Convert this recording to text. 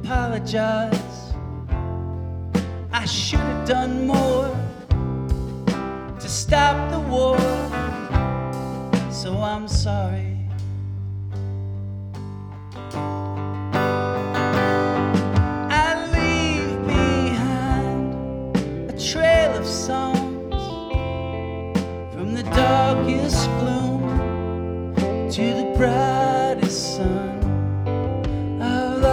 apologize. I should have done more to stop the war, so I'm sorry. I leave behind a trail of songs from the darkest gloom.